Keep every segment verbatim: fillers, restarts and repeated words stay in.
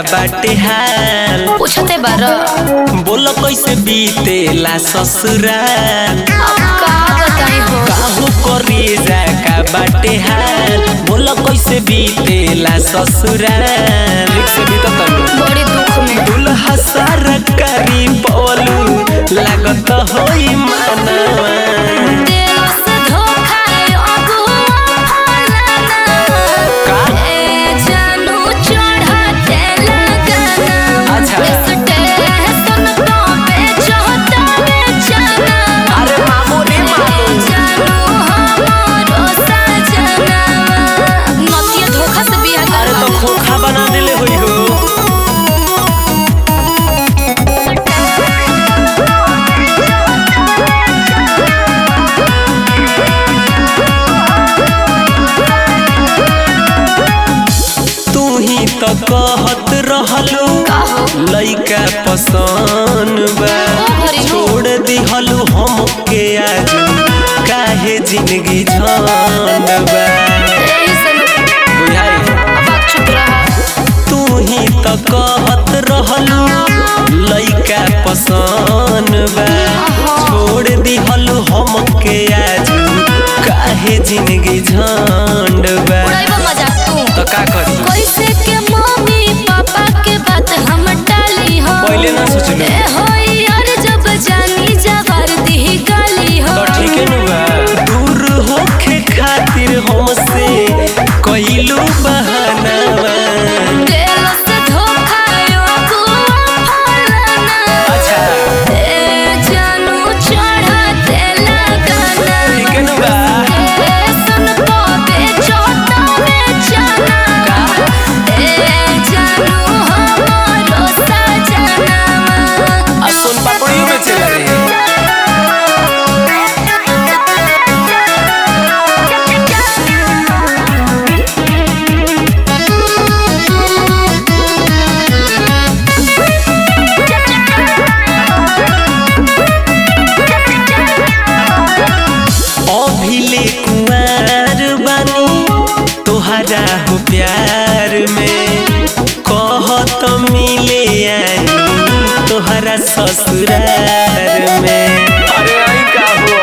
बाटे हाल पूछते बारो बोलो कैसे बीतेला ससुराल अब का बताई हो काहू करी जा का बाटे हाल बोलो कैसे बीतेला ससुराल रिक से बीतत बड़ी दुख में दुल्हा सरकारी पवलू लागत होई मानवा तो कहत रहलू लइका पसंद बा छोड़ दिहलू हमके आज काहे जिंदगी झंड बा तू ही तो कहत रहलू लइका पसंद बा छोड़ दिहलू हमके आज काहे जिंदगी झंड बा तो का करी कैसे के मम्मी पापा के बात हम टाली हो पहले ना सोचलू ए हो यार जब जानी जवार दी गाली हो तो ठीक है नुबा दूर होके खातिर हमसे कइलू बहानावा दिल से धोखा यो फलाना अच्छा ए जानू चढ़ा देला गाना ठीक है नुबा ए सुन पावे छोटा में जाना ए जानू हमारो सजना अब सुन पापड़ियों में चल रही है अभिले कुंवार बानी तोहरा हो प्यार में कहत मिले आई तोहरा ससुरार में अरे आई का हो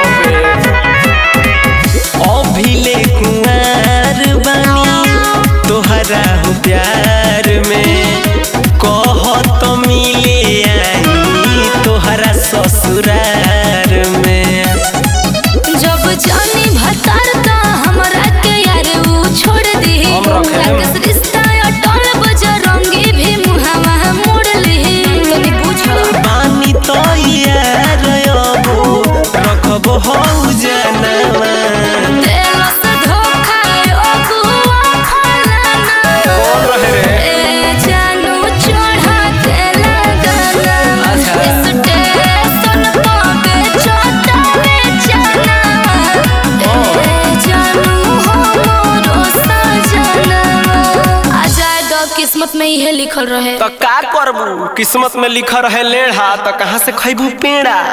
अभिले कुंवार बानी तोहरा हो प्यार में कहत मिले आई तोहरा ससुरार में जब जानी भतारता हमरा के यार ऊ छोड़ दी लागस रिश्ता अटल बजरंगी भी मुहावा मोड़ ली तनी पूछो पानी तो यार अबो रखब हौ जानवा दिल से धोखा अगुआ फलाना कौन रहे रे ए जानू चढ़ा देला गाना अच्छा। स्टेशन पावे छोटा में जाना ए जानू हमारो सजना आ जाए दो किस्मत में यह लिखल रहे तो का करबू किस्मत में लिखल रहे लेढ़ा तो कहाँ से खैबू पेड़ा।